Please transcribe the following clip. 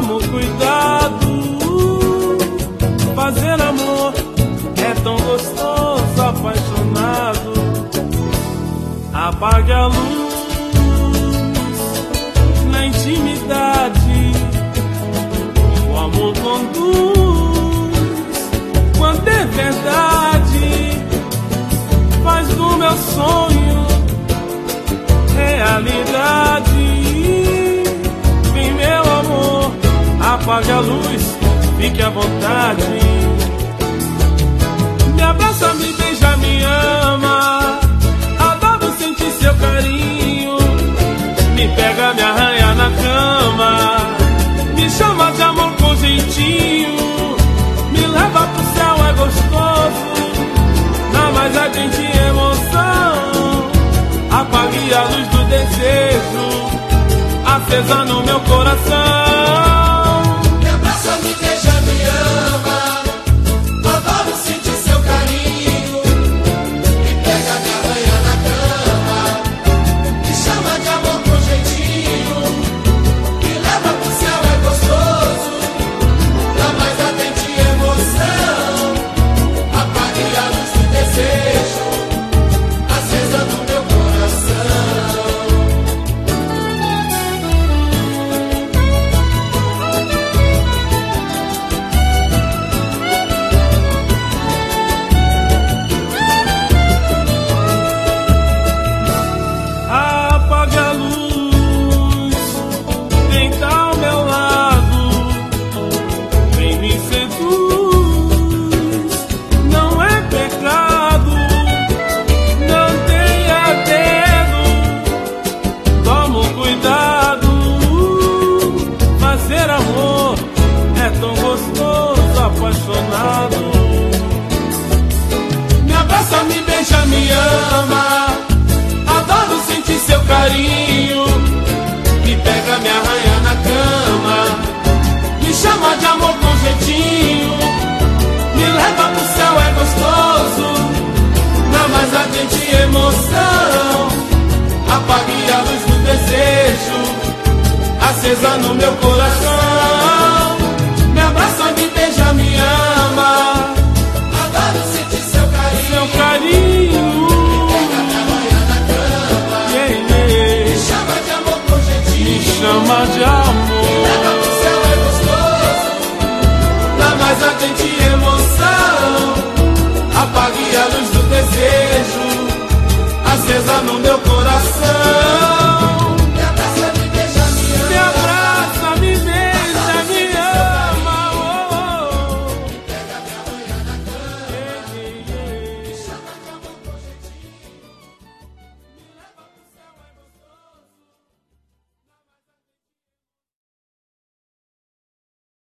Toma cuidado, fazer amor é tão gostoso, apaixonado. Apague a luz na intimidade, o amor conduz quando é verdade. Faz do meu sonho realidade. Vem, meu amor, apague a luz, fique à vontade. Me abraça, me beija, me ama. Adoro sentir seu carinho. Me pega, me arranha na cama. Me chama de amor com jeitinho. Me leva pro céu, é gostoso. Dá mais a gente emoção. Apague a luz do desejo acesa no meu coração. Me abraça, me beija, me ama. Adoro sentir seu carinho. Me pega, me arranha na cama. Me chama de amor com jeitinho. Me leva pro céu, é gostoso. Dá mais ardente emoção. Apague a luz do desejo acesa no meu coração. Apague a luz, vem tá ao meu lado, vem me seduz. Não é pecado, não tenha medo. Toma cuidado, fazer amor é tão gostoso, apaixonado. Me abraça, me beija, me ama. Adoro sentir seu carinho. Me pega, me arranha na cama. Me chama de amor com jeitinho. Me leva pro céu, é gostoso. Dá mais ardente emoção. Apague a luz do desejo acesa no meu coração. Me abraça, me beija, me ama. Adoro sentir seu carinho. Seu carinho. Me chama de amor com jeitinho. Me chama de amor.